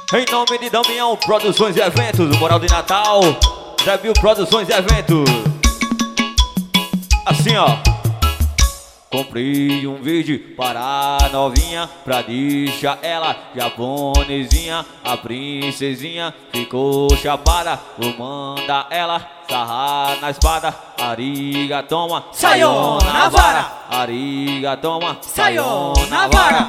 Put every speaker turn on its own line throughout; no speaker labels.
Em nome de Damião Produções e Eventos, Moral de Natal, Zé Bill Produções e Eventos. Assim ó. Comprei um vídeo para a novinha, pra deixar ela japonesinha. A princesinha ficou chapada, vou mandar ela sarrar na espada. Arigatoma,
sayonara.
Arigatoma,
sayonara.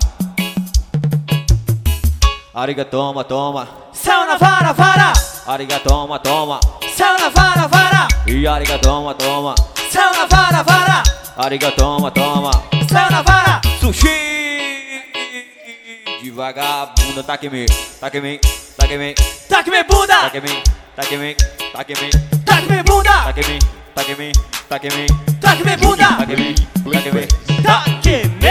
Arigatoma, toma,
sayonara, vara.
Arigatoma, toma,
sayonara, vara.
e arigatoma, toma,
sayonara, vara.
Arigatoma, toma,
sayonara.
Sushi de vagabunda, taque em mim, taque em mim, taque em mim,
Taque me bunda.
taque em mim, taque em mim, taque em mim,
Taque me bunda.
taque em mim, taque em mim, taque em mim,
Taque me bunda.
taque em mim, taque em mim.
Taque me bunda.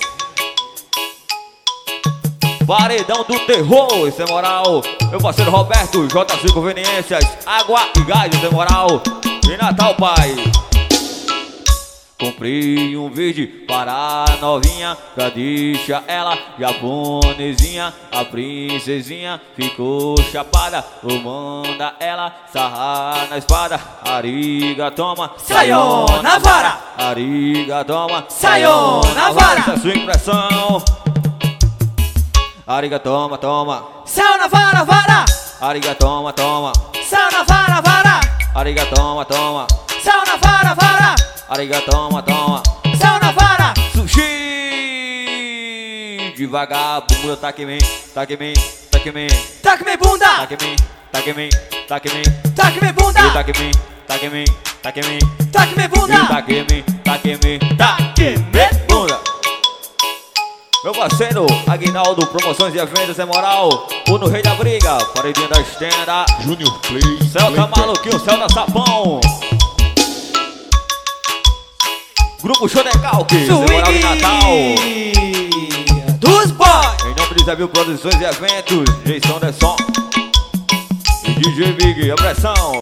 Paredão do terror, isso é moral. Meu parceiro Roberto, J5 Conveniências, água e gás, isso é moral. E Natal, pai. Comprei um vídeo para a novinha, pra deixar ela japonesinha. A princesinha ficou chapada, vou mandar ela sarrar na espada. Arigatoma,
sayonara.
Arigatoma,
sayonara.
Essa é a sua impressão. Arigatoma, toma,
sayonara, vara.
arigatoma, toma,
sayonara, vara.
arigatoma, toma,
sayonara, vara.
arigatoma, toma.
sayonara.
Sushi de vagabunda, taque em mim, taque em mim, taque em mim,
Taque me bunda.
taque em mim, taque em mim, taque em mim,
Taque me
e
bunda.
taque em mim, taque em mim, taque em mim,
Taque me
e
bunda.
taque em mim, taque em mim,
Taque me
bunda. Meu parceiro Aguinaldo, Promoções e Eventos é moral. O no Rei da Briga, paredinha da estenda.
Junior Play.
Céu tá maluquinho, céu da sapão. Grupo Show de Calque, Zé Moral de Natal.
dos boys.
Em nome de Zé Bill Produções e Eventos, Jason Anderson e DJ Big, a pressão.